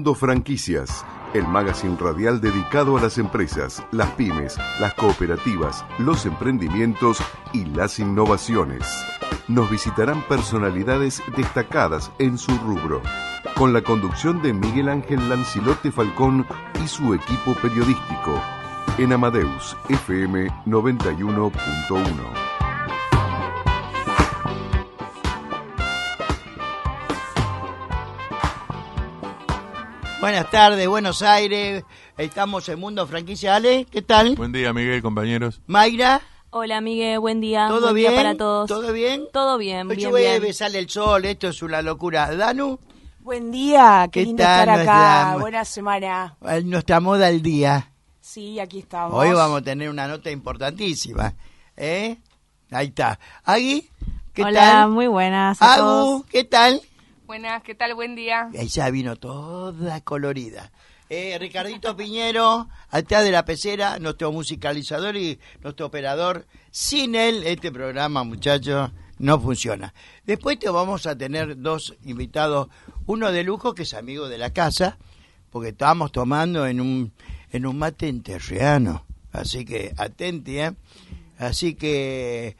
Mundo Franquicias, el magazine radial dedicado a las empresas, las pymes, las cooperativas, los emprendimientos y las innovaciones. Nos visitarán personalidades destacadas en su rubro, con la conducción de Miguel Ángel Lancilote Falcón y su equipo periodístico, en Amadeus FM 91.1. Buenas tardes, Buenos Aires. Estamos en Mundo Franquicia. Ale, ¿qué tal? Buen día, Miguel, compañeros. Mayra. Hola, Miguel, buen día. ¿Todo buen bien? día para todos. ¿Todo bien? Todo bien, bien, Llueve, bien. sale el sol, esto es una locura. Danu. Buen día, qué lindo estar acá. Nuestra, buena semana. Nuestra moda al día. Sí, aquí estamos. Hoy vamos a tener una nota importantísima. Ahí está. Agui, ¿qué tal? Hola, muy buenas a Agu, todos. ¿qué tal? Buenas, ¿qué tal? Buen día. Ella vino toda colorida. Ricardito Piñero, atrás de la pecera, nuestro musicalizador y nuestro operador. Sin él, este programa, muchachos, no funciona. Después te vamos a tener dos invitados, uno de lujo, que es amigo de la casa, porque estábamos tomando en un mate enterreano. Así que, atenti, Así que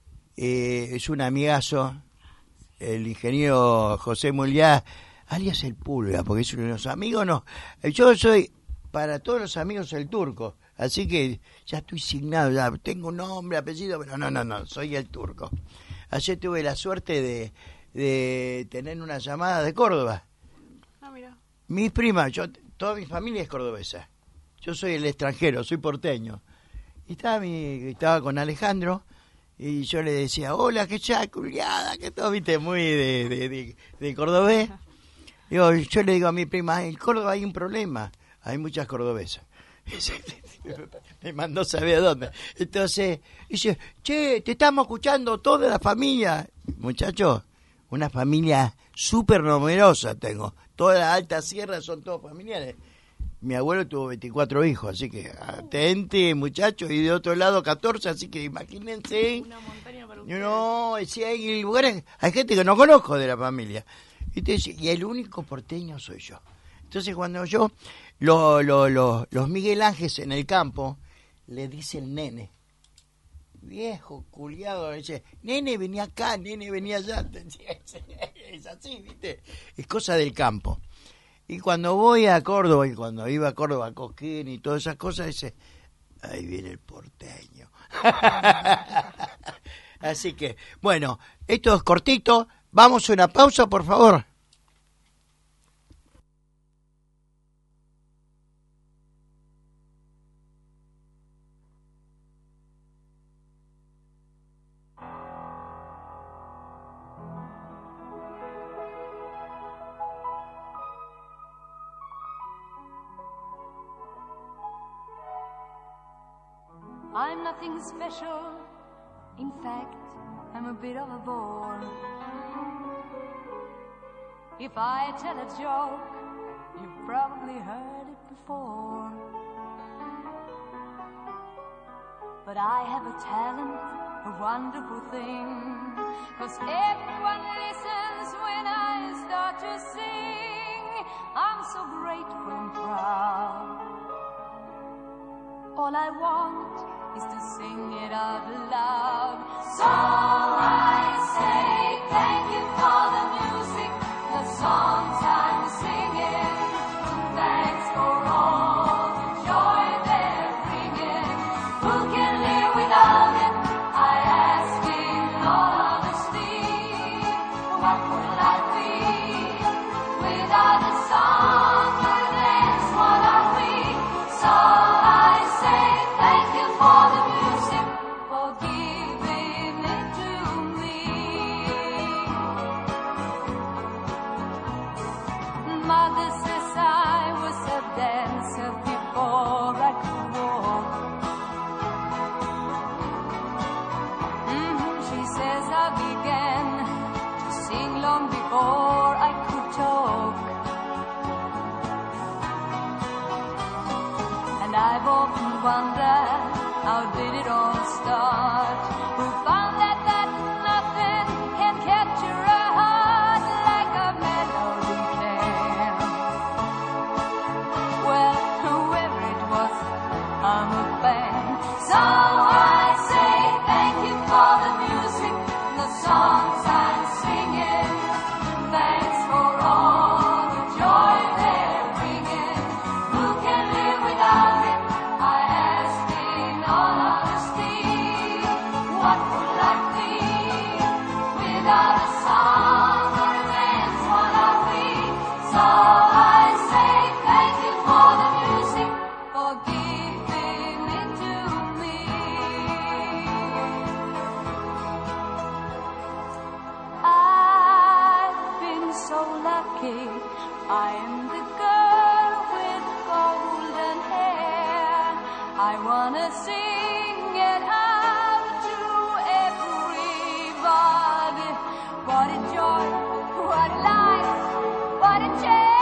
es un amigazo, el ingeniero José Muliá, alias el Pulga, porque es uno de los amigos, no. Yo soy, para todos los amigos, el Turco, así que ya estoy signado, ya tengo nombre, apellido, pero no, soy el Turco. Ayer tuve la suerte de tener una llamada de Córdoba. Ah, mira. Mis primas, toda mi familia es cordobesa. Yo soy el extranjero, soy porteño. Y estaba con Alejandro, y yo le decía, hola, que ya, culiada, que todo, viste, muy de cordobés. Yo le digo a mi prima, en Córdoba hay un problema, hay muchas cordobesas. Me mandó saber dónde. Entonces, dice, che, te estamos escuchando toda la familia. Muchachos, una familia súper numerosa tengo. Toda la alta sierra son todos familiares. Mi abuelo tuvo 24 hijos, así que atente, muchachos, y de otro lado 14, así que imagínense. Una montaña para ustedes. No, si hay lugares, hay gente que no conozco de la familia. Y el único porteño soy yo. Entonces cuando yo, los Miguel Ángeles en el campo, le dice el nene, viejo culiado, dice, nene venía acá, nene venía allá. Es así, ¿viste? Es cosa del campo. Y cuando voy a Córdoba, y cuando iba a Córdoba, a Cosquín y todas esas cosas, dice, ahí viene el porteño. Así que, bueno, esto es cortito. Vamos a una pausa, por favor. I'm nothing special. In fact, I'm a bit of a bore. If I tell a joke, you've probably heard it before. But I have a talent, a wonderful thing, 'cause everyone listens when I start to sing. I'm so grateful and proud. All I want is to sing it out loud. So I say thank you for the music, the songs I'm singing. Thanks for all the joy they're bringing. Who can live without it? I ask in all honesty. What will I be without a song and dance? What are we? So I say thank you for the music, for giving it to me. Mother says I was a dancer before I could walk. She says I began to sing long before I could talk. And I've often wondered, how did it all start? Who found that nothing can capture a heart like a melody can? I'm a fan. So I say thank you for the music, the songs I'm singing. Thanks for all the joy they're bringing. Who can live without it? I ask in all honesty. What would life be without a song or a dance? What are we? So I say thank you for the music, for giving it to me. I've been so lucky. I am the girl with golden hair. I wanna sing it out to everybody. What a joy, what life, what a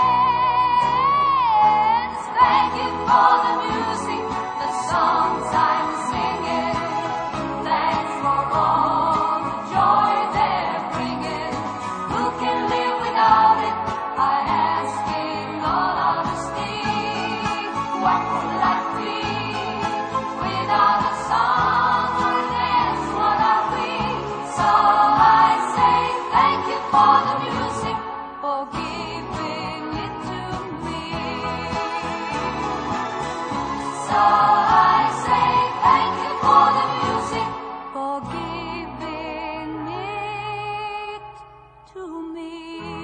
chance. Thank you for the music, the songs I'm singing. Thanks for all the joy they're bringing. Who can live without it? I ask in all honesty. What would life be without a song or a dance? What are we? So I say thank you for the music, for giving it to me. So I say thank you for the music, for giving it to me.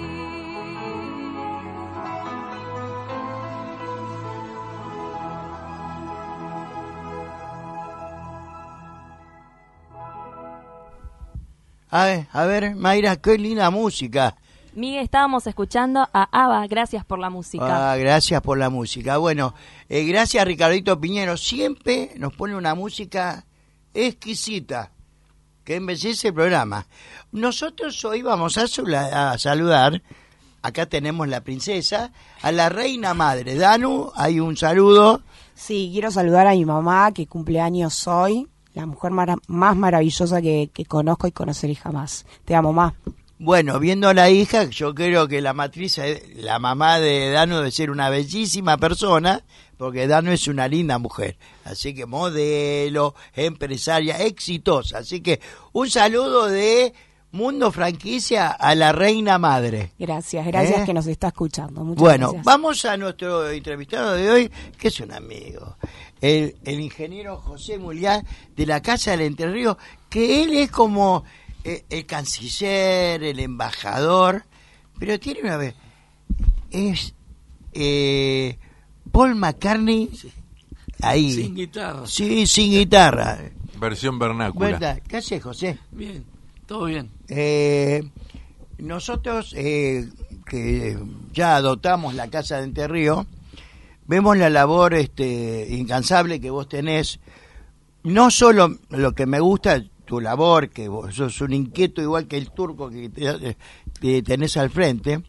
A ver, Mayra, qué linda música. Miguel, estábamos escuchando a ABBA, gracias por la música. Gracias por la música. Bueno, gracias Ricardito Piñero. Siempre nos pone una música exquisita que embellece el programa. Nosotros hoy vamos a saludar, acá tenemos la princesa, a la reina madre. Danu, hay un saludo. Sí, quiero saludar a mi mamá, que cumple años hoy, la mujer más maravillosa que conozco y conoceré jamás. Te amo, mamá. Bueno, viendo a la hija, yo creo que la matriz, la mamá de Danu debe ser una bellísima persona, porque Danu es una linda mujer. Así que modelo, empresaria, exitosa. Así que un saludo de Mundo Franquicia a la reina madre. Gracias que nos está escuchando. Muchas bueno, gracias. Vamos a nuestro entrevistado de hoy, que es un amigo. El ingeniero José Mulián de la Casa del Entre Ríos, que él es como el canciller, el embajador, pero tiene una vez, es Paul McCartney ahí. Sin guitarra. Sí, sin guitarra. Versión vernácula. ¿Verdad? ¿Qué haces, José? Bien, todo bien. Nosotros, que ya adoptamos la Casa de Entre Ríos, vemos la labor incansable que vos tenés, no solo lo que me gusta, tu labor, que vos sos un inquieto igual que el turco que te tenés al frente,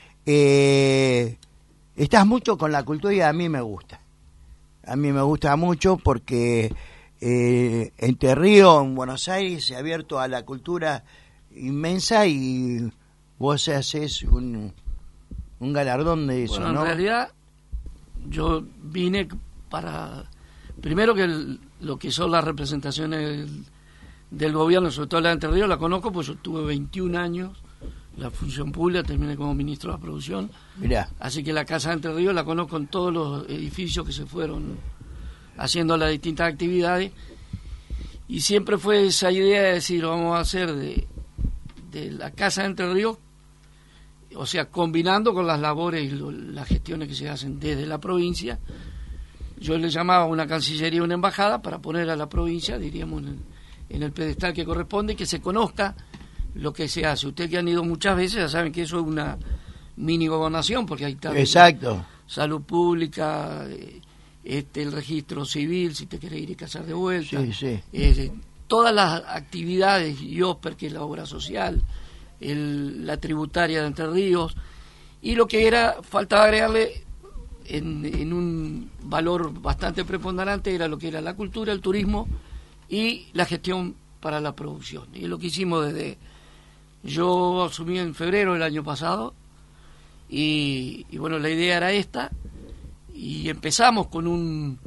estás mucho con la cultura y a mí me gusta. A mí me gusta mucho porque Entre Ríos, en Buenos Aires, se ha abierto a la cultura inmensa y vos haces un galardón de eso, bueno, ¿no? En realidad, yo vine para, primero que lo que son las representaciones del gobierno, sobre todo la de Entre Ríos, la conozco, pues yo tuve 21 años la función pública, terminé como ministro de la producción. Mirá. Así que la Casa de Entre Ríos la conozco en todos los edificios que se fueron haciendo las distintas actividades, y siempre fue esa idea de decir, vamos a hacer de la Casa de Entre Ríos, o sea, combinando con las labores y las gestiones que se hacen desde la provincia. Yo le llamaba una cancillería, una embajada, para poner a la provincia, diríamos, en el pedestal que corresponde, y que se conozca lo que se hace. Ustedes que han ido muchas veces ya saben que eso es una mini gobernación, porque hay también Exacto. salud pública, el registro civil, si te querés ir y casar de vuelta, sí. Todas las actividades, IOSPER, que es la obra social, la tributaria de Entre Ríos, y lo que faltaba agregarle en un valor bastante preponderante era lo que era la cultura, el turismo y la gestión para la producción. Y es lo que hicimos yo asumí en febrero del año pasado, y bueno, la idea era esta, y empezamos con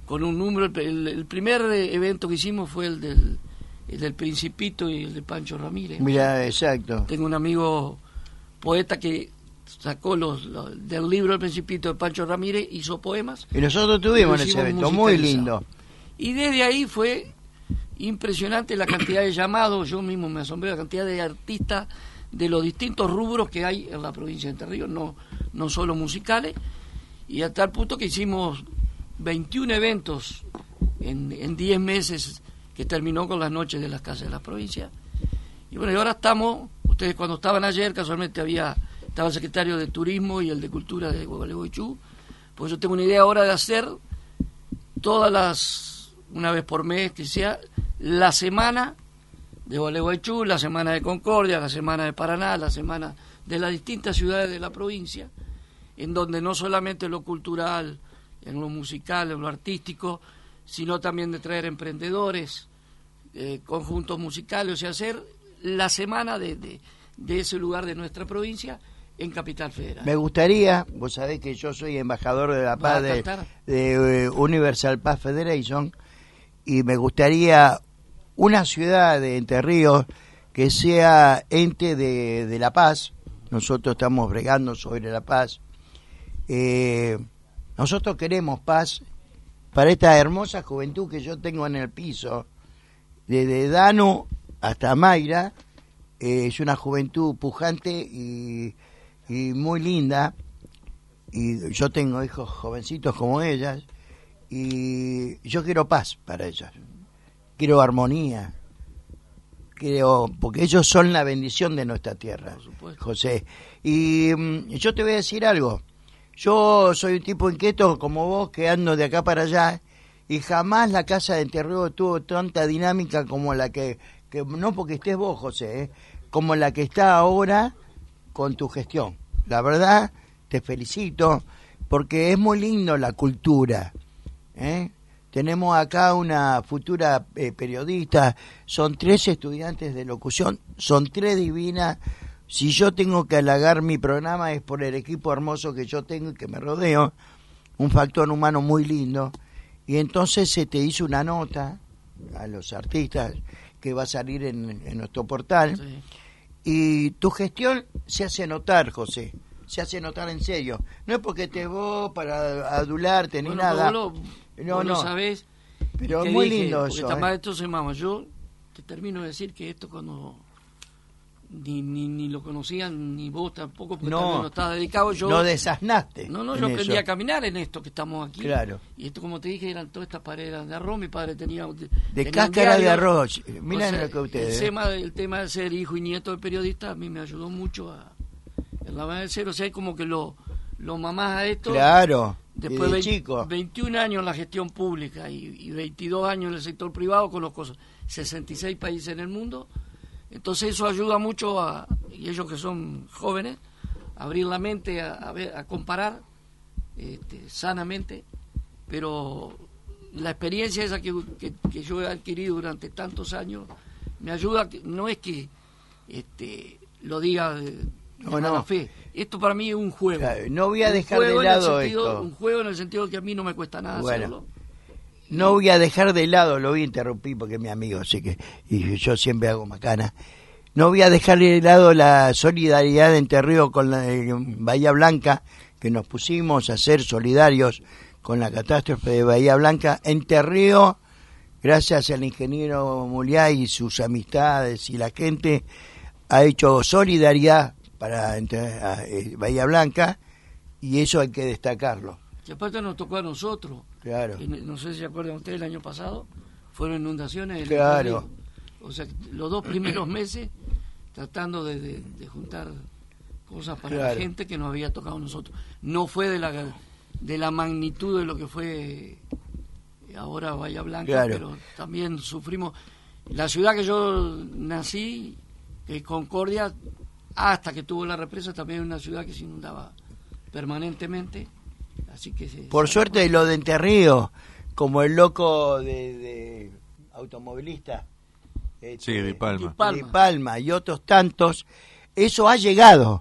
con un número. El primer evento que hicimos fue el del Principito y el de Pancho Ramírez. Mira, exacto. Tengo un amigo poeta que sacó del libro El Principito de Pancho Ramírez, hizo poemas. Y nosotros tuvimos ese evento, muy lindo. Y desde ahí fue impresionante la cantidad de llamados. Yo mismo me asombré la cantidad de artistas de los distintos rubros que hay en la provincia de Entre Ríos, no solo musicales, y a tal punto que hicimos 21 eventos en 10 meses, que terminó con las noches de las casas de la provincia. Y bueno, y ahora ustedes cuando estaban ayer, casualmente estaba el secretario de Turismo y el de Cultura de Gualeguaychú, pues yo tengo una idea ahora de hacer una vez por mes, que sea la semana de Gualeguaychú, la semana de Concordia, la semana de Paraná, la semana de las distintas ciudades de la provincia, en donde no solamente lo cultural, en lo musical, en lo artístico, sino también de traer emprendedores, conjuntos musicales, o sea, hacer la semana de ese lugar de nuestra provincia en Capital Federal. Me gustaría, vos sabés que yo soy embajador de la paz de Universal Paz Federation, y me gustaría una ciudad de Entre Ríos que sea ente de la paz. Nosotros estamos bregando sobre la paz. Nosotros queremos paz para esta hermosa juventud que yo tengo en el piso, desde Danu hasta Mayra. Es una juventud pujante y muy linda, y yo tengo hijos jovencitos como ellas, y yo quiero paz para ellas, quiero armonía, porque ellos son la bendición de nuestra tierra, José. Y yo te voy a decir algo. Yo soy un tipo inquieto como vos, que ando de acá para allá, y jamás la casa de Entre Ríos tuvo tanta dinámica como la que no porque estés vos, José, como la que está ahora con tu gestión. La verdad, te felicito, porque es muy lindo la cultura, Tenemos acá una futura periodista, son 3 estudiantes de locución, son 3 divinas. Si yo tengo que halagar mi programa es por el equipo hermoso que yo tengo y que me rodeo, un factor humano muy lindo. Y entonces se te hizo una nota a los artistas que va a salir en nuestro portal. Sí. Y tu gestión se hace notar, José, se hace notar en serio. No es porque te vos para adularte ni nada. Vos lo sabés, pero es muy lindo eso. Yo te termino de decir que esto cuando ni lo conocían, ni vos tampoco, porque también no estabas dedicado. Yo no desasnaste. Yo aprendí a caminar en esto que estamos aquí. Claro. Y esto, como te dije, eran todas estas paredes de arroz. Mi padre tenía de cáscara de arroz. Miren lo que ustedes. El tema de ser hijo y nieto de periodista a mí me ayudó mucho en la manera de ser. O sea, como que lo mamás a esto. Claro. Después de chico. 21 años en la gestión pública y 22 años en el sector privado, conozco 66 países en el mundo. Entonces eso ayuda mucho y ellos que son jóvenes, a abrir la mente, a comparar sanamente, pero la experiencia esa que yo he adquirido durante tantos años me ayuda. No es que lo diga de mala fe. Esto para mí es un juego. Claro, no voy a dejar de lado esto. Un juego en el sentido de que a mí no me cuesta nada hacerlo. No voy a dejar de lado, lo voy a interrumpir porque es mi amigo, así que, y yo siempre hago macana. No voy a dejar de lado la solidaridad de Entre Ríos con la Bahía Blanca, que nos pusimos a ser solidarios con la catástrofe de Bahía Blanca. Entre Ríos, gracias al ingeniero Muliá y sus amistades y la gente, ha hecho solidaridad para Bahía Blanca, y eso hay que destacarlo. Y aparte nos tocó a nosotros. Claro. No sé si se acuerdan ustedes, el año pasado fueron inundaciones. Claro. O sea, los 2 primeros meses tratando de juntar cosas para la gente que nos había tocado a nosotros. No fue de la magnitud de lo que fue ahora Bahía Blanca, pero también sufrimos. La ciudad que yo nací, Concordia, hasta que tuvo la represa, también es una ciudad que se inundaba permanentemente. Así que por suerte lo de Entre Ríos, como el loco de automovilista de Palma. De Palma y otros tantos, eso ha llegado.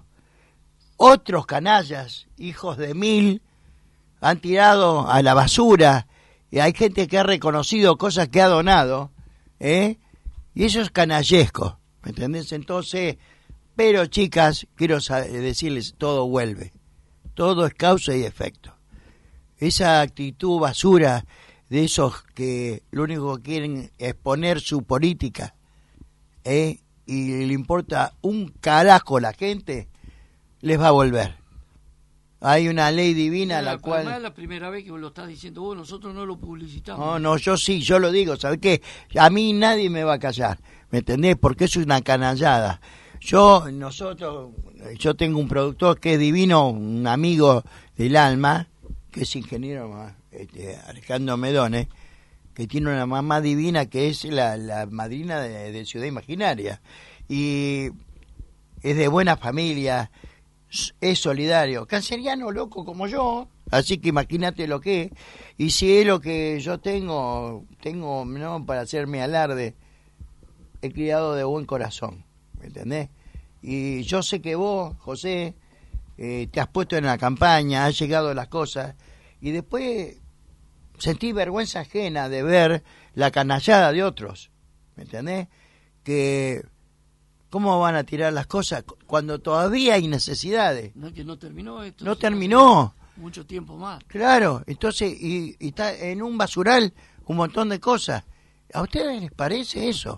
Otros canallas, hijos de mil, han tirado a la basura Y hay gente que ha reconocido cosas que ha donado, y eso es canallesco, ¿me entendés? Entonces, pero chicas, quiero decirles, todo vuelve, todo es causa y efecto. Esa actitud basura de esos que lo único que quieren es poner su política, y le importa un carajo la gente, les va a volver. Hay una ley divina la cual... Además, es la primera vez que vos lo estás diciendo vos, nosotros no lo publicitamos. No, yo sí, yo lo digo, ¿sabes qué? A mí nadie me va a callar, ¿me entendés? Porque es una canallada. Yo tengo un productor que es divino, un amigo del alma, que es ingeniero, Alejandro Medone, que tiene una mamá divina que es la madrina de Ciudad Imaginaria. Y es de buena familia, es solidario, canceriano loco como yo, así que imagínate lo que es. Y si es lo que yo tengo no para hacerme alarde, he criado de buen corazón, ¿me entendés? Y yo sé que vos, José, te has puesto en la campaña, has llegado a las cosas, y después sentí vergüenza ajena de ver la canallada de otros, ¿me entendés? Que ¿cómo van a tirar las cosas cuando todavía hay necesidades? No, que no terminó esto. No terminó. Mucho tiempo más. Claro, entonces, y está en un basural un montón de cosas. ¿A ustedes les parece eso?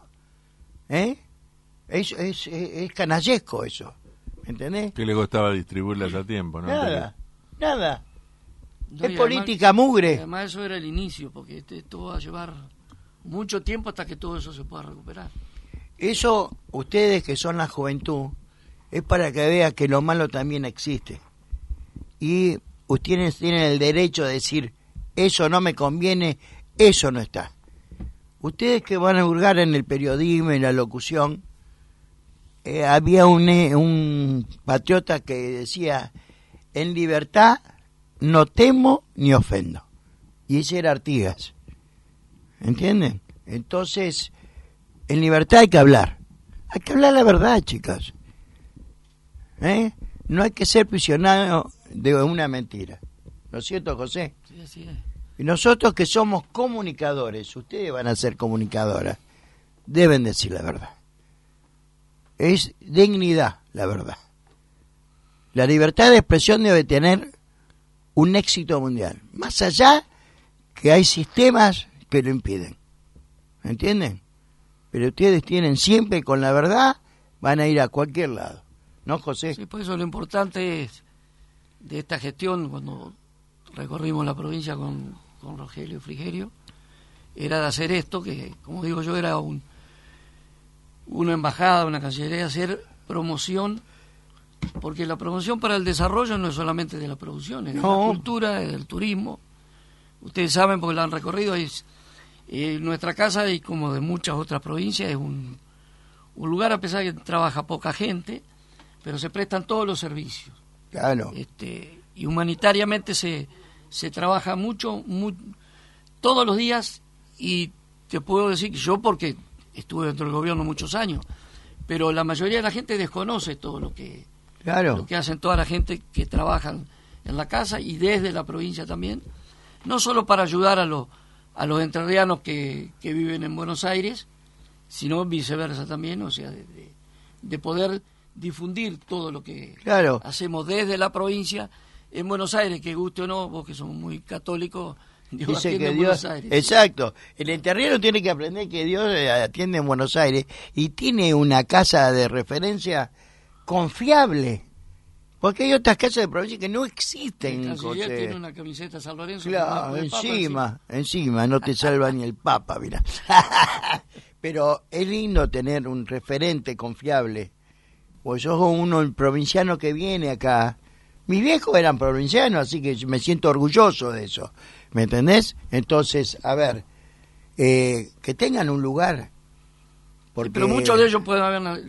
Es canallesco eso, ¿entendés? Que le costaba distribuirlas a tiempo, ¿no? Nada. No, Es política mugre. Además eso era el inicio, porque esto va a llevar mucho tiempo hasta que todo eso se pueda recuperar. Eso, ustedes que son la juventud, es para que vean que lo malo también existe. Y ustedes tienen el derecho de decir, eso no me conviene, eso no está. Ustedes que van a hurgar en el periodismo, en la locución, había un patriota que decía, en libertad no temo ni ofendo. Y ese era Artigas. ¿Entienden? Entonces, en libertad hay que hablar. Hay que hablar la verdad, chicas. No hay que ser prisionero de una mentira. ¿No es cierto, José? Sí, así es. Y nosotros que somos comunicadores, ustedes van a ser comunicadoras, deben decir la verdad. Es dignidad, la verdad. La libertad de expresión debe tener un éxito mundial. Más allá que hay sistemas que lo impiden. ¿Entienden? Pero ustedes tienen siempre con la verdad, van a ir a cualquier lado. ¿No, José? Sí, por eso lo importante es de esta gestión, cuando recorrimos la provincia con Rogelio Frigerio, era de hacer esto, que como digo yo, era una embajada, una cancillería, hacer promoción, porque la promoción para el desarrollo no es solamente de la producción, es de la cultura, es del turismo. Ustedes saben, porque la han recorrido, nuestra casa, y como de muchas otras provincias, es un lugar, a pesar de que trabaja poca gente, pero se prestan todos los servicios. Claro. Y humanitariamente se trabaja mucho, todos los días, y te puedo decir que yo, porque estuve dentro del gobierno muchos años, pero la mayoría de la gente desconoce todo lo que hacen toda la gente que trabajan en la casa y desde la provincia también, no solo para ayudar a los entrerrianos que viven en Buenos Aires, sino viceversa también, o sea, de poder difundir todo lo que hacemos desde la provincia en Buenos Aires, que guste o no, vos que somos muy católicos, Dios atiende en Buenos Aires. Exacto, el entrerriano tiene que aprender que Dios atiende en Buenos Aires y tiene una casa de referencia confiable, porque hay otras casas de provincia que no existen. El canciller tiene una camiseta San Lorenzo. Claro, encima no te salva ni el Papa, mira. Pero es lindo tener un referente confiable. Pues yo soy uno provinciano que viene acá. Mis viejos eran provincianos, así que me siento orgulloso de eso. ¿Me entendés? Entonces, a ver, que tengan un lugar. Porque... Pero muchos de ellos pueden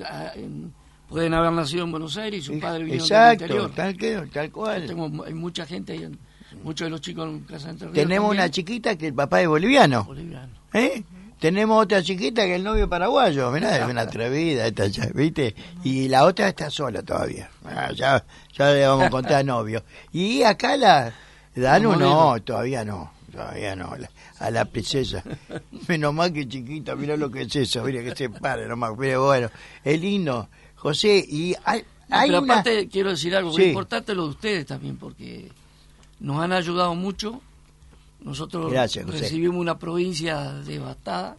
haber nacido en Buenos Aires y sus padres vinieron del interior. Tal cual. Hay mucha gente ahí, muchos de los chicos en Casa de Entre Ríos. Tenemos también. una chiquita que el papá es boliviano. Tenemos otra chiquita que el novio es paraguayo. Mirá, es una atrevida esta ya, ¿viste? Y la otra está sola todavía. Ya le vamos a contar novio. Y acá Danu todavía no. todavía no, a la princesa. Menos mal que chiquita, mirá lo que es eso, mira que se pare nomás. Pero bueno, es lindo, José. Y hay pero una... aparte, quiero decir algo, Sí. es importante lo de ustedes también, porque nos han ayudado mucho. Nosotros Gracias, José. recibimos una provincia devastada.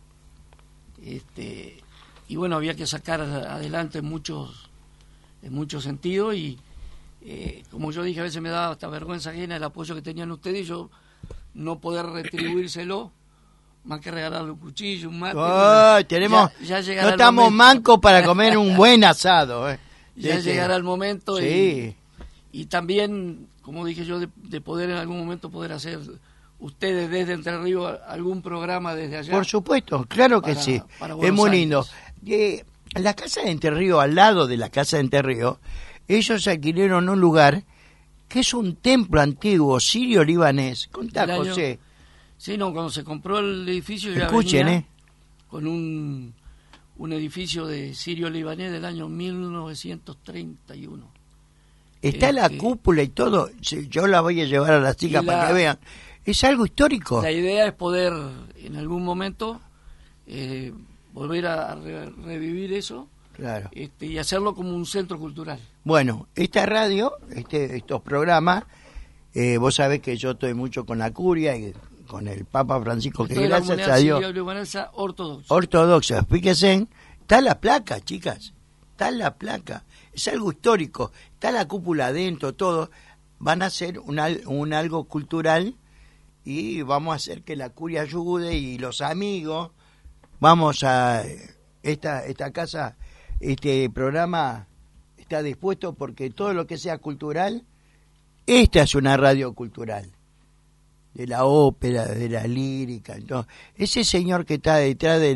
Y bueno, había que sacar adelante en muchos sentidos y como yo dije, a veces me daba hasta vergüenza ajena el apoyo que tenían ustedes y yo no poder retribuírselo más que regalarle un cuchillo, un mate. Ay, tenemos, ya no llegará el estamos momento. mancos para comer un buen asado. Ya llegará el momento Sí. y también, como dije yo, de poder en algún momento poder hacer ustedes desde Entre Ríos algún programa desde allá. Por supuesto, claro que Para- sí. para Es Buenos muy Aires. lindo. La casa de Entre Ríos, al lado de la casa de Entre Ríos, ellos adquirieron un lugar que es un templo antiguo sirio-libanés. Contá, El año- José. Sí, no, cuando se compró el edificio ya Escuchen, venía con un edificio de sirio-libanés del año 1931. Está la que- cúpula y todo. Sí, yo la voy a llevar a las chicas Y para la- que vean. Es algo histórico. La idea es poder en algún momento volver a revivir eso Claro. y hacerlo como un centro cultural. Bueno, esta radio, estos programas, vos sabés que yo estoy mucho con la curia y con el Papa Francisco, que Esto de la gracias comunidad a Dios, sirio-libanesa ortodoxa. ortodoxa, fíjense, está la placa, chicas, está la placa, es algo histórico, está la cúpula adentro, todo, van a hacer un algo cultural y vamos a hacer que la curia ayude y los amigos, vamos a, esta casa, este programa está dispuesto porque todo lo que sea cultural, esta es una radio cultural, de la ópera, de la lírica. Entonces, ese señor que está detrás de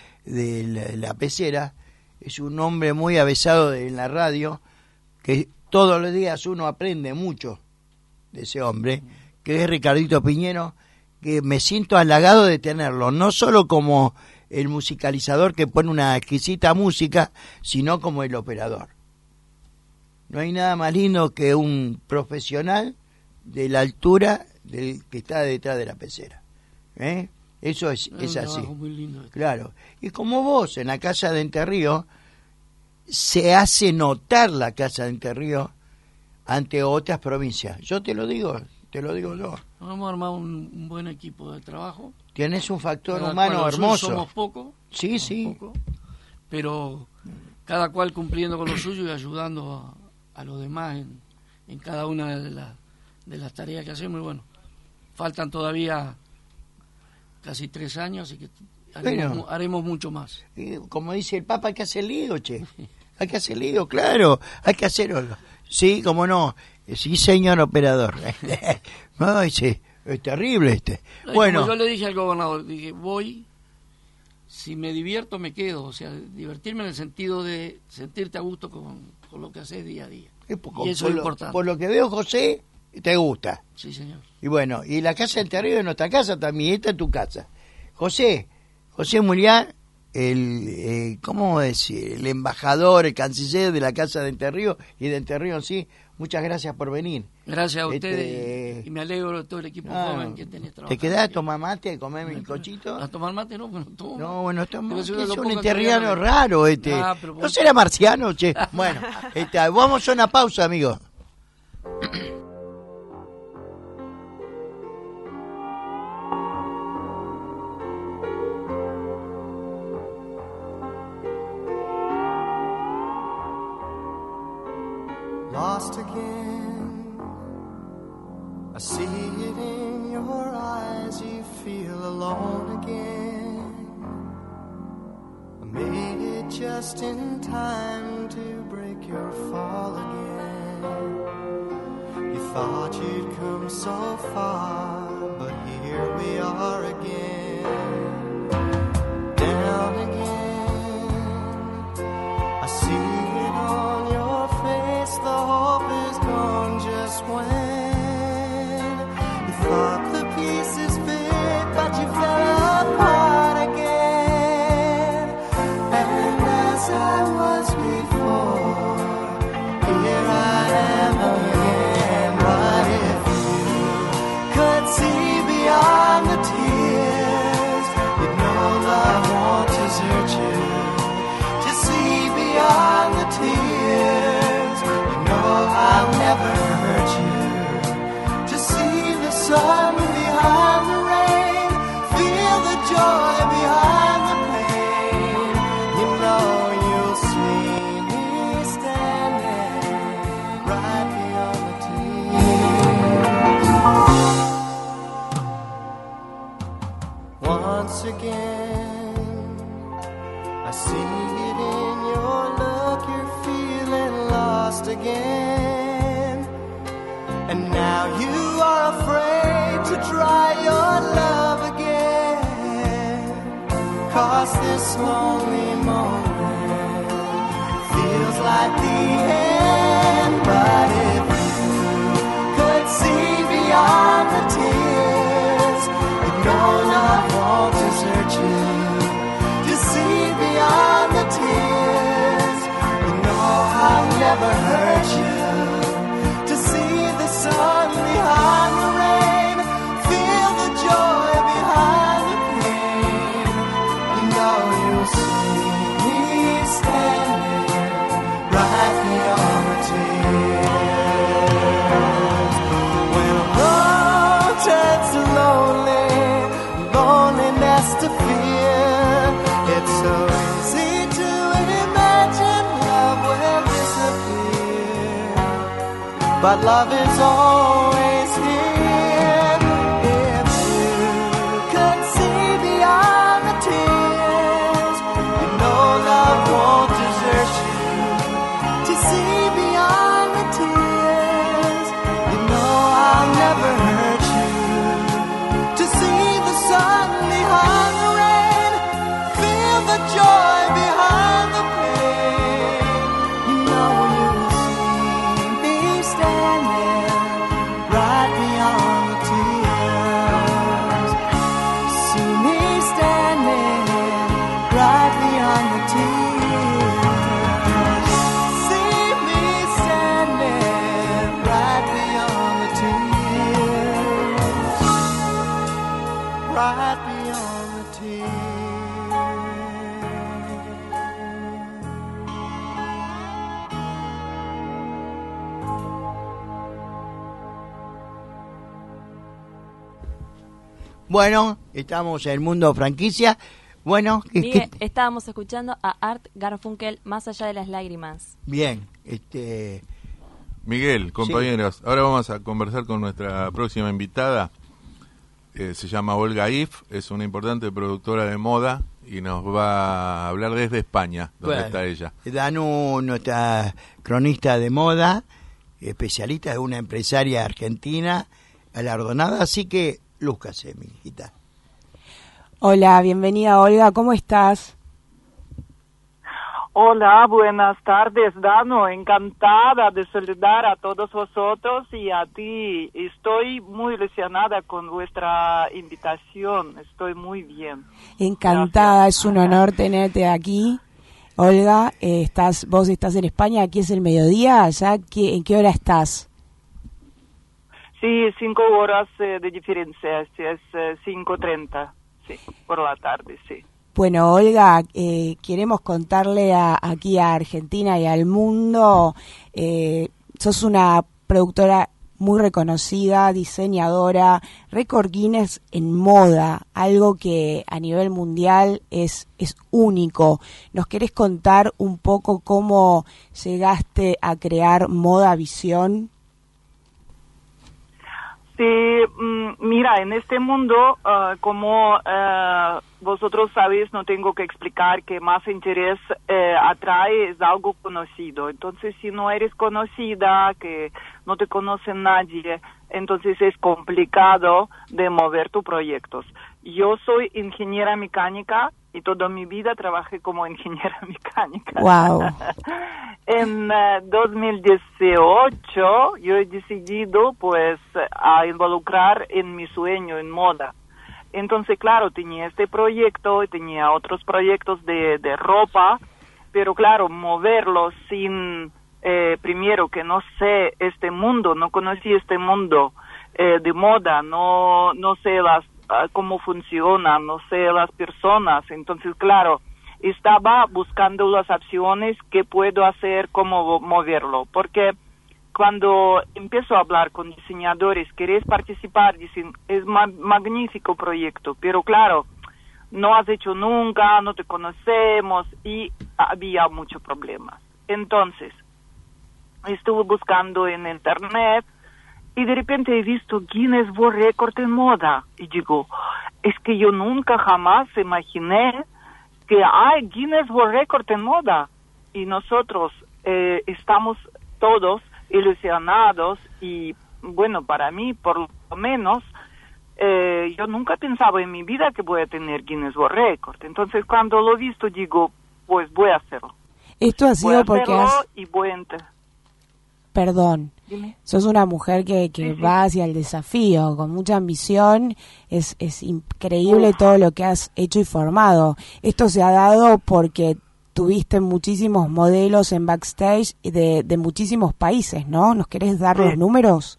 la pecera es un hombre muy avesado en la radio, que todos los días uno aprende mucho de ese hombre, que es Ricardito Piñero, que me siento halagado de tenerlo, no solo como el musicalizador que pone una exquisita música, sino como el operador. No hay nada más lindo que un profesional de la altura del que está detrás de la pecera. Eso es un así. trabajo muy lindo. Claro. Y como vos, en la casa de Entre Ríos, se hace notar la casa de Entre Ríos ante otras provincias. Yo te lo digo yo. Hemos armado un buen equipo de trabajo. Tienes un factor Cada humano cual, hermoso. Somos pocos. Sí, somos sí. pocos, pero cada cual cumpliendo con lo suyo y ayudando a los demás en cada una de las tareas que hacemos. Y bueno, faltan todavía casi 3 años, así que haremos mucho más. Y como dice el Papa, hay que hacer lío, che. Hay que hacer lío, claro. Hay que hacerlo. Sí, como no. Sí, señor operador. Ay, sí. Es terrible Bueno. Como yo le dije al gobernador, dije, si me divierto me quedo. O sea, divertirme en el sentido de sentirte a gusto con lo que haces día a día. Y eso es importante. Por lo que veo, José, te gusta. Sí, señor. Y bueno, y la casa del Terrible es nuestra casa también, esta es tu casa. José Muriá, ¿cómo decir? El embajador, el canciller de la casa de Entre Ríos y de Entre Ríos en sí, muchas gracias por venir. Gracias a ustedes y me alegro de todo el equipo joven que tenés trabajando. ¿Te quedás a tomar mate, a comer el cochito? A tomar mate no, bueno, tomo. No, bueno, es un poco enterriano que raro pero ¿No será marciano, che? Bueno, vamos a una pausa, amigos. Lost again, I see it in your eyes, you feel alone again. I made it just in time to break your fall again. You thought you'd come so far, but here we are again. Down again, I see it on your face, the hope is gone just when you thought the pieces fit, but you fell apart again. And as I was before, here I am again. What if you could see beyond again. I see it in your look, you're feeling lost again. And now you are afraid to try your love again. 'Cause this lonely moment feels like the end. But if you could see beyond the tears, you know love won't desert you. To see beyond the tears, you know I'll never hurt you. To see the sun behind the rain, feel the joy behind the pain. You know you'll see me standing right beyond the tears. When a road turns to loneliness to fear, it's so easy to imagine love will disappear. But love is always here. If you could see beyond the tears, you know love won't desert you. To see beyond the tears, you know I'll never hurt you. To see the sun behind the rain, feel the joy behind the pain. You know you'll see me standing right beyond the tears. See me standing right beyond the tears. See me standing right beyond the tears. Right beyond the tears. Bueno, estamos en el mundo franquicia. Bueno, Miguel, estábamos escuchando a Art Garfunkel, Más allá de las lágrimas. bien, Miguel, compañeros, ahora vamos a conversar con nuestra próxima invitada. Se llama Olga If, es una importante productora de moda y nos va a hablar desde España, donde bueno, está ella. Danu, nuestra cronista de moda, especialista, es una empresaria argentina galardonada, así que lúzcase, mi hijita. Hola, bienvenida Olga, ¿cómo estás? Hola, buenas tardes, Dano. Encantada de saludar a todos vosotros y a ti. Estoy muy ilusionada con vuestra invitación. Estoy muy bien. Encantada, Gracias. es un honor tenerte aquí. Olga, vos estás en España, aquí es el mediodía, allá, ¿en qué hora estás? Sí, 5 horas de diferencia, sí, es 5:30, sí, por la tarde, sí. Bueno, Olga, queremos contarle aquí a Argentina y al mundo, sos una productora muy reconocida, diseñadora, récord Guinness en moda, algo que a nivel mundial es único. ¿Nos querés contar un poco cómo llegaste a crear Moda Visión? Sí, mira, en este mundo, como vosotros sabéis, no tengo que explicar que más interés atrae es algo conocido. Entonces, si no eres conocida, que no te conoce nadie, entonces es complicado de mover tus proyectos. Yo soy ingeniera mecánica y toda mi vida trabajé como ingeniera mecánica. Wow. En 2018 yo he decidido pues a involucrar en mi sueño en moda. Entonces, claro, tenía este proyecto y tenía otros proyectos de ropa, pero claro, moverlo sin, primero que no sé este mundo, no conocí este mundo de moda, no sé cómo funciona, no sé las personas. Entonces, claro, estaba buscando las opciones que puedo hacer, cómo moverlo, porque cuando empiezo a hablar con diseñadores, ¿querés participar? Dicen, es magnífico proyecto, pero claro, no has hecho nunca, no te conocemos, y había muchos problemas. Entonces, estuve buscando en internet y de repente he visto Guinness World Record en moda y digo, es que yo nunca jamás imaginé que hay Guinness World Record en moda. Y nosotros estamos todos ilusionados y, bueno, para mí, por lo menos, yo nunca pensaba en mi vida que voy a tener Guinness World Record. Entonces, cuando lo he visto, digo, pues voy a hacerlo. Esto ha sido porque y voy a entrar. Perdón. Dime. Sos una mujer que va hacia el desafío, con mucha ambición. Es increíble todo lo que has hecho y formado. Esto se ha dado porque tuviste muchísimos modelos en backstage de muchísimos países, ¿no? ¿Nos querés dar los números?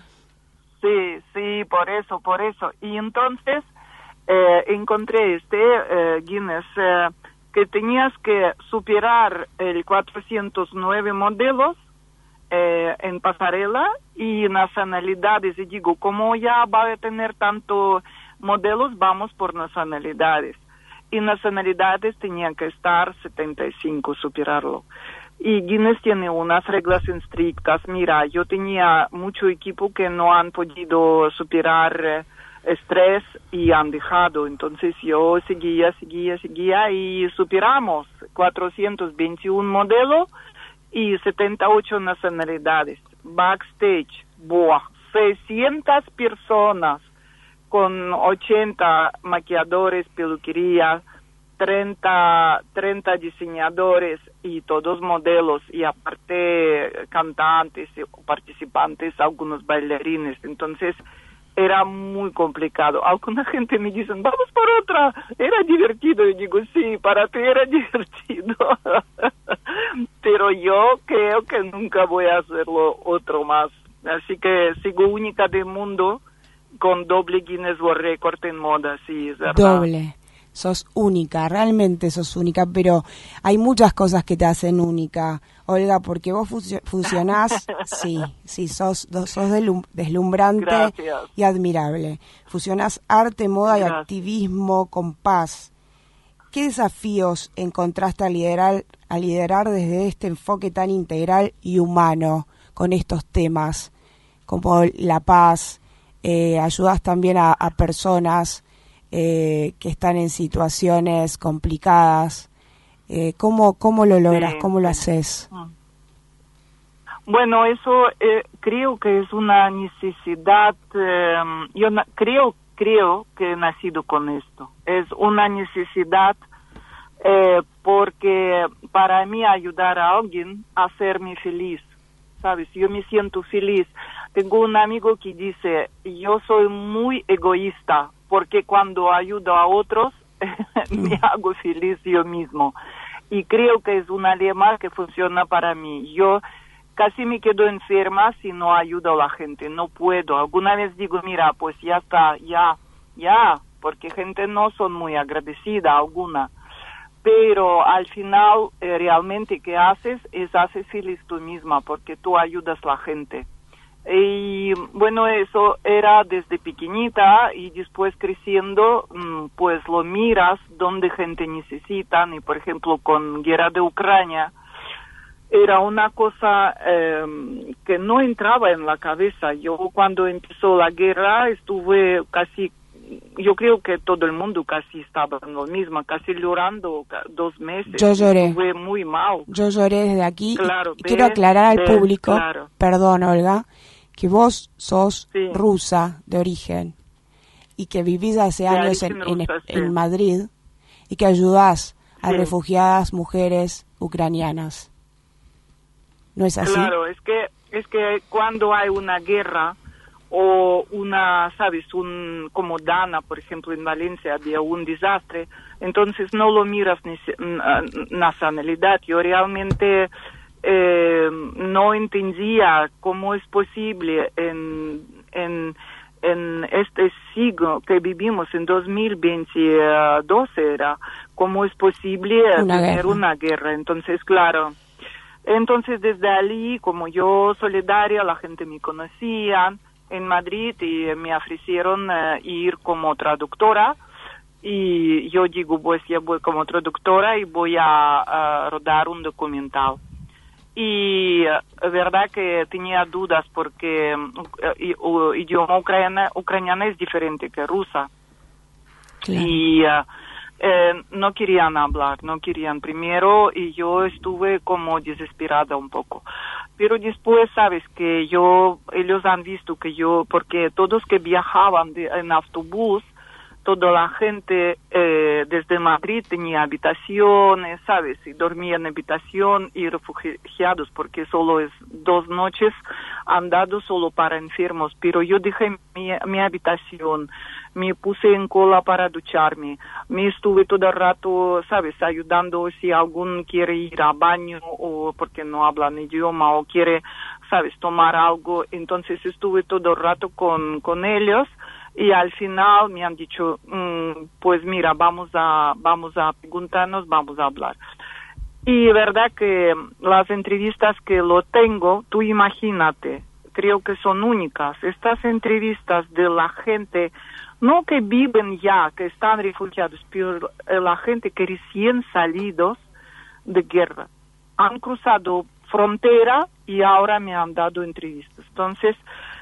Sí, por eso. Y entonces encontré Guinness que tenías que superar el 409 modelos en pasarela y nacionalidades. Y digo, como ya va a tener tanto modelos, vamos por nacionalidades. Y nacionalidades tenían que estar 75, superarlo. Y Guinness tiene unas reglas estrictas. Mira, yo tenía mucho equipo que no han podido superar estrés y han dejado. Entonces yo seguía y superamos 421 modelos y 78 nacionalidades. Backstage, 600 personas con 80 maquilladores, peluquería, 30 diseñadores y todos modelos y aparte cantantes, participantes, algunos bailarines. Entonces era muy complicado. Alguna gente me dice, vamos por otra, era divertido. Y digo, sí, para ti era divertido. Pero yo creo que nunca voy a hacerlo otro más. Así que sigo única del mundo con doble Guinness World Record en moda, sí, es verdad. Doble. Sos única, realmente sos única, pero hay muchas cosas que te hacen única, Olga, porque vos fusionás, sí, sos deslumbrante. Gracias. Y admirable. Fusionás arte, moda Gracias. y activismo con paz. ¿Qué desafíos encontraste a liderar desde este enfoque tan integral y humano con estos temas, como la paz? Ayudas también a personas que están en situaciones complicadas. ¿Cómo lo logras? Sí, ¿Cómo lo sí. haces? Bueno, eso creo que es una necesidad. Yo creo que he nacido con esto. Es una necesidad porque para mí ayudar a alguien a hacerme feliz, ¿sabes? Yo me siento feliz. Tengo un amigo que dice, yo soy muy egoísta porque cuando ayudo a otros me hago feliz yo mismo. Y creo que es una lema que funciona para mí. Yo casi me quedo enferma si no ayudo a la gente, no puedo. Alguna vez digo, mira, pues ya está, ya, porque gente no son muy agradecida alguna. Pero al final realmente ¿qué haces? Haces feliz tú misma porque tú ayudas a la gente. Y bueno, eso era desde pequeñita y después creciendo, pues lo miras donde gente necesita. Y por ejemplo con guerra de Ucrania, era una cosa que no entraba en la cabeza. Yo cuando empezó la guerra estuve casi, yo creo que todo el mundo casi estaba en lo mismo, casi llorando 2 meses. Yo lloré. Estuve muy mal. Yo lloré desde aquí. Claro, y quiero aclarar al público, claro. perdón Olga, que vos sos Sí. rusa de origen y que vivís hace De años origen rusa, sí. en Madrid y que ayudás a Sí. refugiadas mujeres ucranianas. ¿No es así? Claro, es que cuando hay una guerra o una, sabes, como Dana, por ejemplo, en Valencia había un desastre, entonces no lo miras nacionalidad. Yo realmente no entendía cómo es posible en este siglo que vivimos, en 2022 era, cómo es posible tener una guerra. Entonces, claro, entonces desde allí, como yo solidaria, la gente me conocía en Madrid y me ofrecieron ir como traductora. Y yo digo, pues ya voy como traductora y voy a rodar un documental. Y verdad que tenía dudas porque idioma ucraniana es diferente que rusa. Claro. Y no querían hablar, no querían primero, y yo estuve como desesperada un poco. Pero después, sabes, que ellos han visto que porque todos que viajaban en autobús, toda la gente desde Madrid tenía habitaciones, ¿sabes? Y dormía en habitación, y refugiados, porque solo es 2 noches han dado solo para enfermos. Pero yo dejé mi habitación, me puse en cola para ducharme, me estuve todo el rato, ¿sabes? Ayudando si algún quiere ir al baño o porque no hablan idioma o quiere, ¿sabes? Tomar algo. Entonces estuve todo el rato con ellos. Y al final me han dicho, pues mira, vamos a preguntarnos, vamos a hablar. Y verdad que las entrevistas que lo tengo, tú imagínate, creo que son únicas. Estas entrevistas de la gente, no que viven ya, que están refugiados, pero la gente que recién salidos de guerra, han cruzado frontera y ahora me han dado entrevistas. Entonces,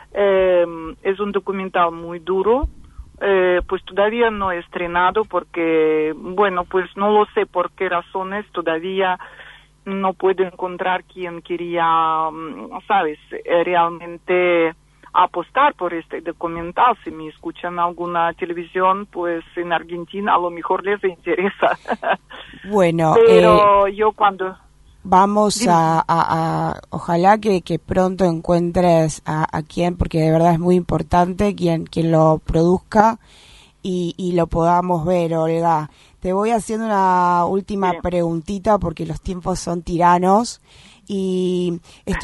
es un documental muy duro, pues todavía no he estrenado porque, bueno, pues no lo sé por qué razones, todavía no puedo encontrar quien quería, sabes, realmente apostar por este documental. Si me escuchan alguna televisión, pues en Argentina a lo mejor les interesa. Bueno, pero yo cuando... Vamos a ojalá que pronto encuentres a quien, porque de verdad es muy importante quien lo produzca y lo podamos ver, Olga. Te voy haciendo una última preguntita porque los tiempos son tiranos. Y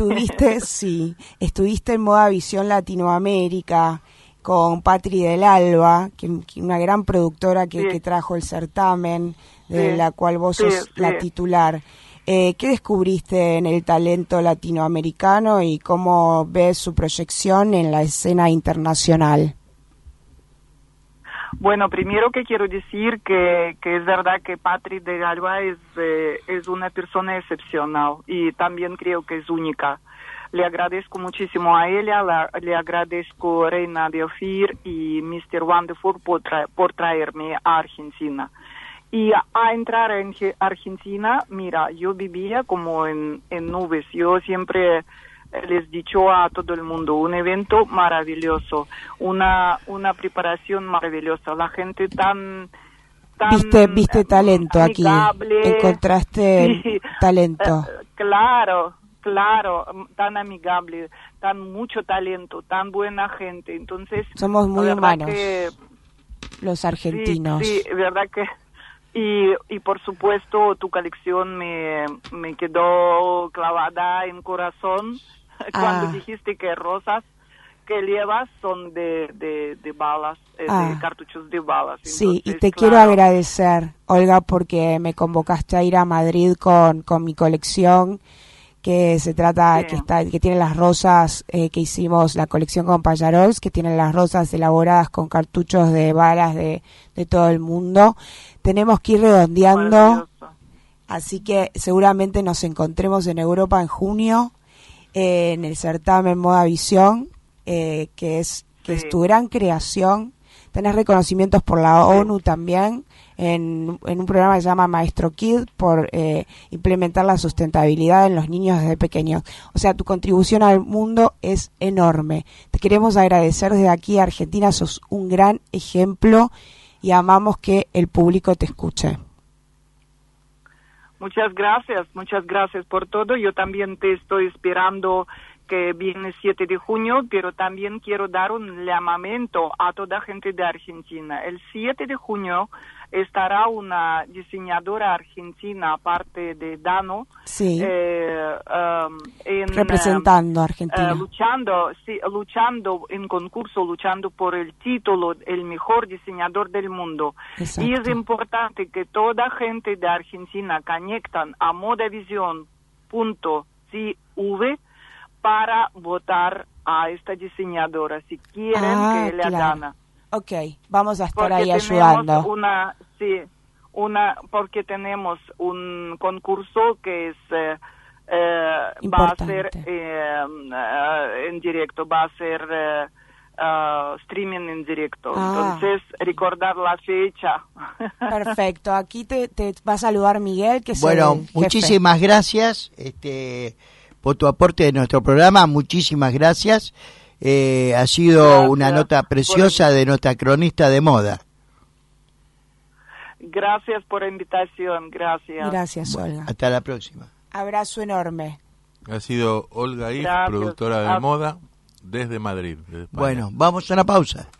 estuviste en Moda Visión Latinoamérica con Patri del Alba, que una gran productora que trajo el certamen, de la cual vos sos la titular. ¿Qué descubriste en el talento latinoamericano y cómo ves su proyección en la escena internacional? Bueno, primero que quiero decir que es verdad que Patri de Alba es una persona excepcional y también creo que es única. Le agradezco muchísimo a ella, le agradezco a Reina de Ofir y Mr. Wonderful por traerme a Argentina. Y a entrar en Argentina, mira, yo vivía como en nubes. Yo siempre les he dicho a todo el mundo, un evento maravilloso, una preparación maravillosa, la gente tan viste talento amigable, aquí, encontraste talento. Claro, tan amigable, tan mucho talento, tan buena gente. Entonces somos muy humanos, los argentinos. Sí, verdad que... Y por supuesto tu colección me quedó clavada en corazón cuando dijiste que rosas que llevas son de balas, de cartuchos de balas. Entonces, sí, y te quiero agradecer, Olga, porque me convocaste a ir a Madrid con mi colección, que se trata, que tiene las rosas que hicimos, la colección con Pallarols, que tiene las rosas elaboradas con cartuchos de balas de todo el mundo. Tenemos que ir redondeando, así que seguramente nos encontremos en Europa en junio, en el certamen Moda Visión, que es tu gran creación. Tenés reconocimientos por la ONU también, en un programa que se llama Maestro Kid, por implementar la sustentabilidad en los niños desde pequeños. O sea, tu contribución al mundo es enorme. Te queremos agradecer desde aquí, Argentina, sos un gran ejemplo y amamos que el público te escuche. Muchas gracias por todo. Yo también te estoy esperando, que viene 7 de junio, pero también quiero dar un llamamiento a toda gente de Argentina. El 7 de junio estará una diseñadora argentina, aparte de Dano, representando a Argentina. Luchando en concurso, luchando por el título, el mejor diseñador del mundo. Exacto. Y es importante que toda gente de Argentina conectan a modavision.cv para votar a esta diseñadora, si quieren que le gane. Ok, vamos a estar ahí ayudando. Porque tenemos un concurso que es va a ser en directo, va a ser streaming en directo. Ah. Entonces, recordar la fecha. Perfecto. Aquí te va a saludar Miguel, que es Bueno, el jefe. muchísimas gracias por tu aporte de nuestro programa. Muchísimas gracias. Ha sido Gracias. una nota preciosa de nuestra cronista de moda. Gracias por la invitación. Gracias. Gracias, Olga. Hasta la próxima. Abrazo enorme. Ha sido Olga If, Gracias. productora de moda, desde Madrid, desde España. Bueno, vamos a una pausa.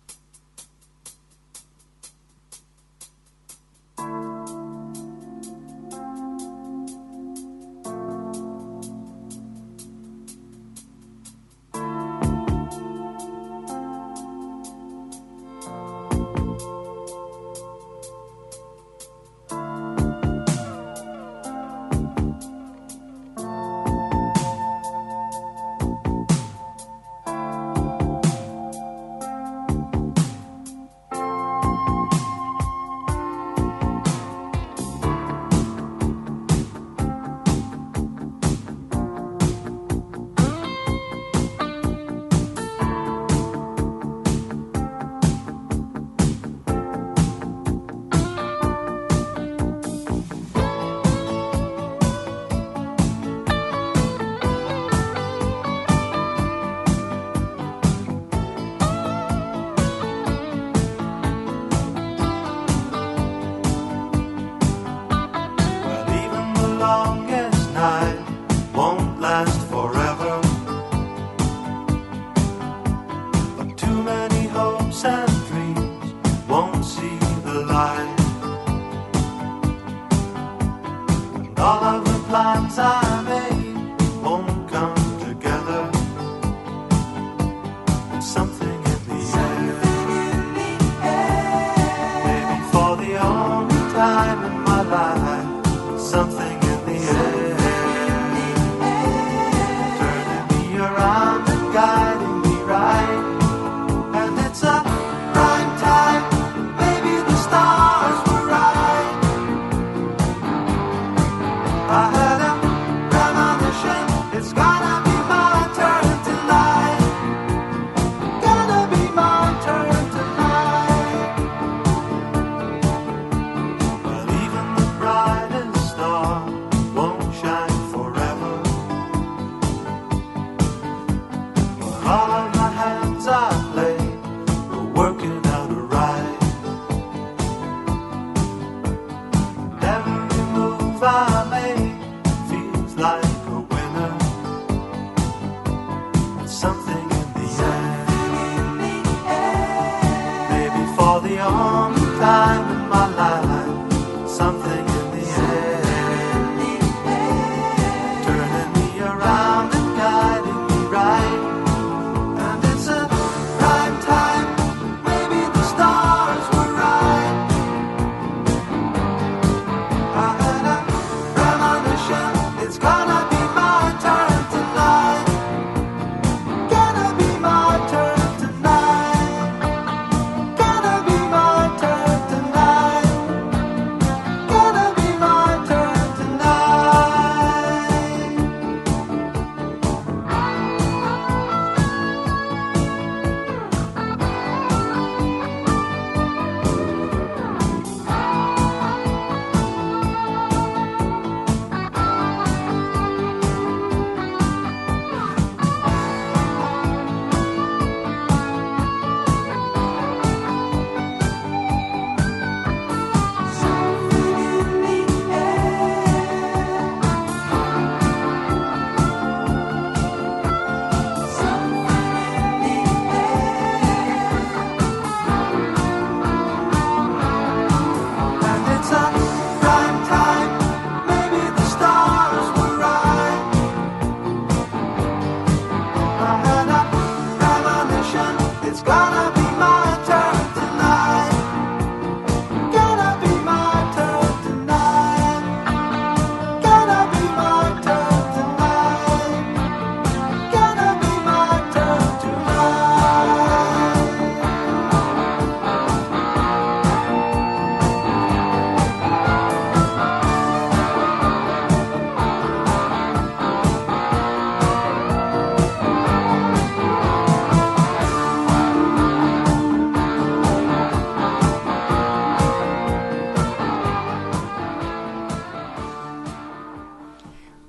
Well, even the longest night won't last forever. But too many hopes and dreams won't see the light. And all of the plans I made won't come together. Something in the air. Maybe for the only time in my life. Something in the air, turning me around and guiding me right. And it's a prime time, maybe the stars were right. I had a premonition, it's gonna be my turn tonight. Gonna be my turn tonight. But even the brightest star won't shine forever. But all of the hands I played were working out right. And every move I made feels like a winner. There's something in the air. Maybe for the only time in my life. Something in the air, turning me around and guiding me right. And it's a prime time, maybe the stars were right. I had a premonition, it's gonna be my turn tonight. Gonna be my turn tonight. Gonna be my turn tonight. Gonna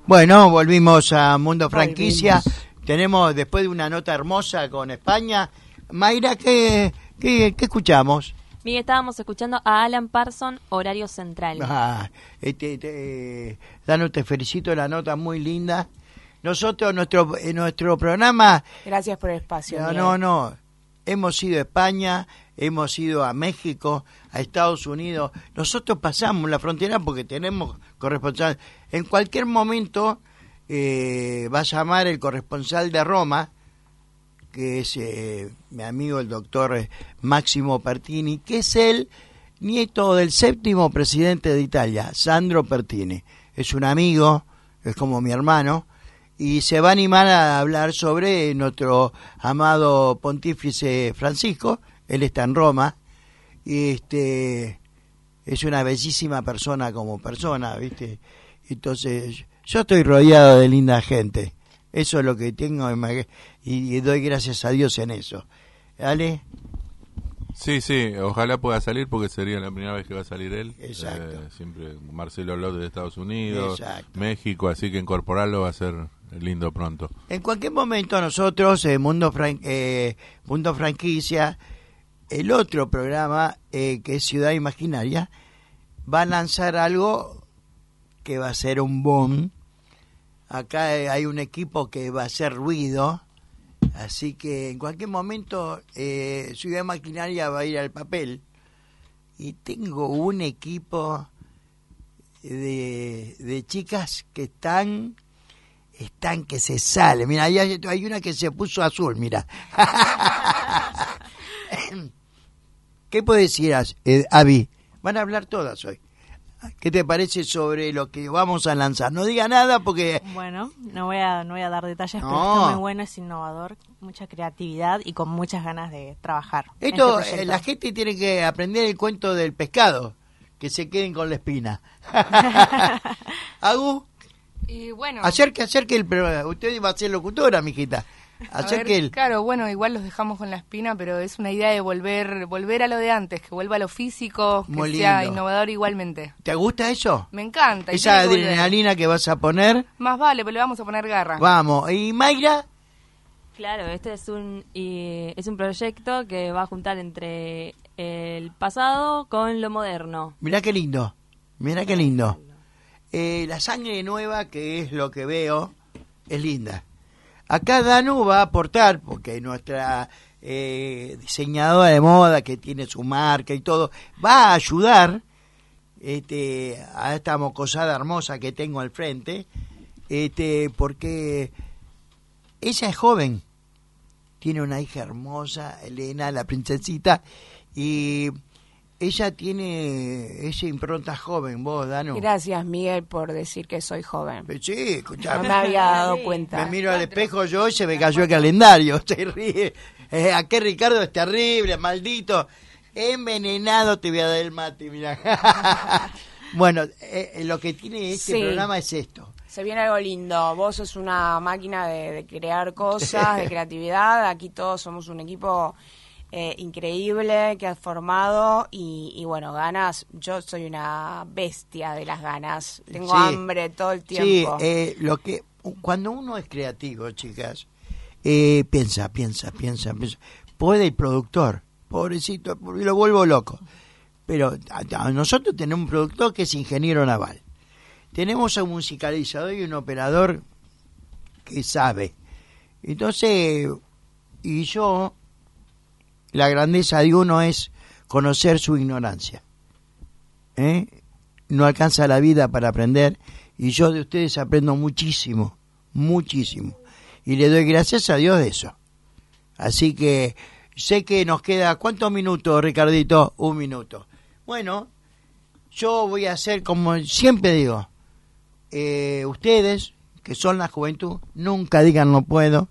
Bueno, volvimos a Mundo Franquicia. Tenemos, después de una nota hermosa con España, Mayra, ¿qué escuchamos? Miguel, estábamos escuchando a Alan Parsons, Horario Central. Dano, te felicito, la nota muy linda. Nosotros, nuestro programa... Gracias por el espacio. No. Hemos ido a España, hemos ido a México, a Estados Unidos. Nosotros pasamos la frontera porque tenemos corresponsal. En cualquier momento va a llamar el corresponsal de Roma, que es mi amigo el doctor Máximo Pertini, que es el nieto del 7º presidente de Italia, Sandro Pertini. Es un amigo, es como mi hermano, y se va a animar a hablar sobre nuestro amado pontífice Francisco. Él está en Roma, y es una bellísima persona como persona, ¿viste? Entonces, yo estoy rodeado de linda gente. Eso es lo que tengo y doy gracias a Dios en eso. ¿Dale? Sí, ojalá pueda salir porque sería la primera vez que va a salir él. Exacto. Siempre Marcelo López de Estados Unidos, Exacto. México, así que incorporarlo va a ser lindo pronto. En cualquier momento nosotros, Mundo Franquicia, el otro programa que es Ciudad Imaginaria, va a lanzar algo que va a ser un boom. Acá hay un equipo que va a hacer ruido, así que en cualquier momento Ciudad Maquinaria va a ir al papel. Y tengo un equipo de chicas que están que se sale. Mira, hay una que se puso azul, mira. ¿Qué puedes decir, Avi? Van a hablar todas hoy. ¿Qué te parece sobre lo que vamos a lanzar? No diga nada porque... Bueno, no voy a dar detalles, pero No. está muy bueno, es innovador, mucha creatividad y con muchas ganas de trabajar. en Esto, este proyecto. la gente tiene que aprender el cuento del pescado, que se queden con la espina. Agu, Y bueno, acerque el programa. Usted va a ser locutora, mijita. a Acerque ver, el... claro, bueno, igual los dejamos con la espina, pero es una idea de volver a lo de antes, que vuelva a lo físico, que Muy sea lindo. innovador igualmente. ¿Te gusta eso? Me encanta. y Esa tiene que volver. adrenalina que vas a poner. Más vale, pero le vamos a poner garra. Vamos. ¿Y Mayra? Claro, este es un proyecto que va a juntar entre el pasado con lo moderno. Mirá qué lindo. Mirá qué lindo. La sangre nueva, que es lo que veo, es linda. Acá Danu va a aportar, porque nuestra diseñadora de moda, que tiene su marca y todo, va a ayudar a esta mocosada hermosa que tengo al frente, porque ella es joven, tiene una hija hermosa, Elena, la princesita, y ella tiene esa impronta joven, vos, Danu. Gracias, Miguel, por decir que soy joven. Sí, escuchame. No me había dado cuenta. Me miro al espejo yo y se me cayó el calendario. Se ríe. Aquel Ricardo es terrible, maldito. Envenenado te voy a dar el mate, mira. Bueno, lo que tiene este Sí. programa es esto. Se viene algo lindo. Vos sos una máquina de crear cosas, de creatividad. Aquí todos somos un equipo increíble que has formado y bueno, ganas. Yo soy una bestia de las ganas. Tengo Sí. hambre todo el tiempo. Sí, cuando uno es creativo, chicas, piensa. Puede el productor, pobrecito, lo vuelvo loco. Pero nosotros tenemos un productor que es ingeniero naval. Tenemos a un musicalizador y un operador que sabe. Entonces, y yo, la grandeza de uno es conocer su ignorancia. No alcanza la vida para aprender, y yo de ustedes aprendo muchísimo, muchísimo. Y le doy gracias a Dios de eso. Así que sé que nos queda, ¿cuántos minutos, Ricardito? 1 minuto. Bueno, yo voy a hacer como siempre digo, ustedes, que son la juventud, nunca digan no puedo.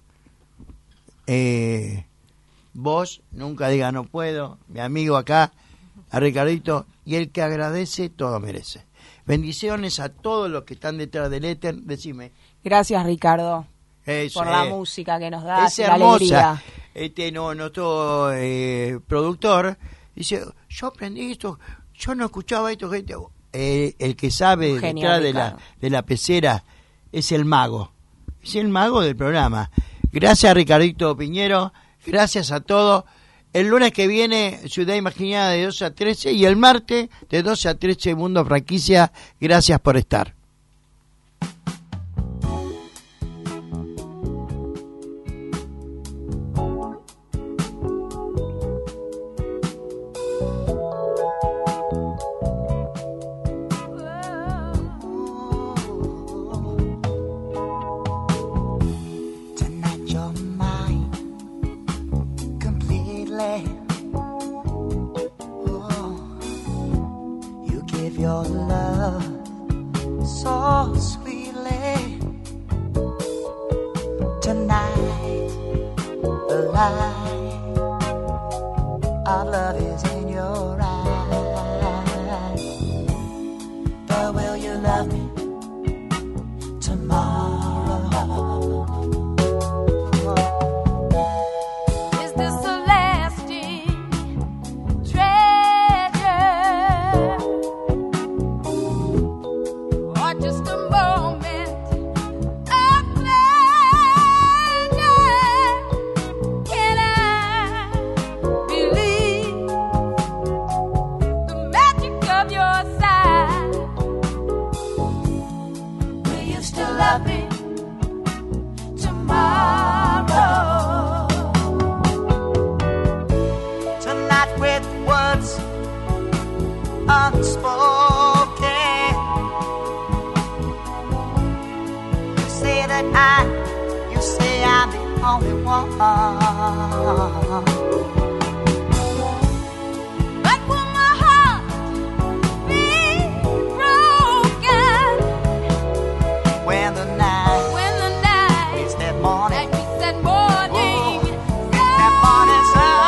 Vos nunca digan no puedo. Mi amigo acá, a Ricardito, y el que agradece, todo merece. Bendiciones a todos los que están detrás del éter. Decime. Gracias, Ricardo, Eso, por la música que nos das, es la hermosa. alegría. Nuestro productor dice, yo aprendí esto, yo no escuchaba esto, gente. El que sabe Un genio, detrás Ricardo. de la pecera es el mago del programa. Gracias, Ricardito Piñero, gracias a todos. El lunes que viene, Ciudad Imaginada de 12 a 13 y el martes de 12 a 13, Mundo Franquicia. Gracias por estar. Your love so sweetly tonight. The light of love is in your eyes. But will you love me tomorrow? Is this a lasting treasure? Or just a moment of pleasure? Can I believe the magic of your side? Will you still love me tomorrow? Tonight with words unspoken, you say I'm the only one. But will my heart be broken when the night meets that morning? Meets that morning sun.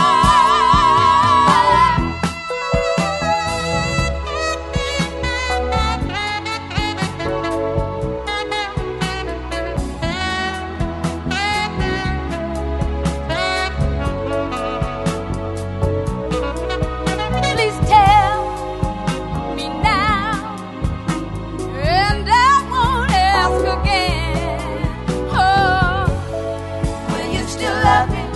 Please tell me now, and I won't ask again. Oh, will you still love me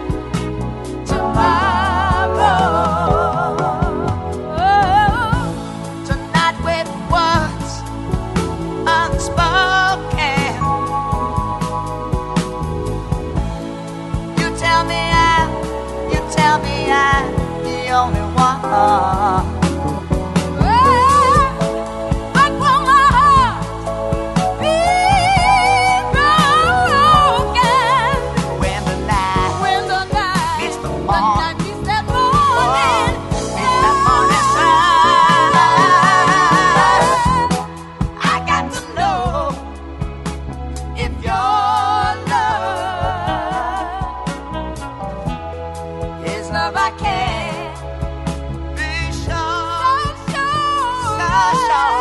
tomorrow? Oh, Tonight with words unspoken, you tell me I'm the only one. but will my heart be broken When the night meets the morning, meets that morning? meets that morning sun. I got to know if your love is love I can't be sure, so sure.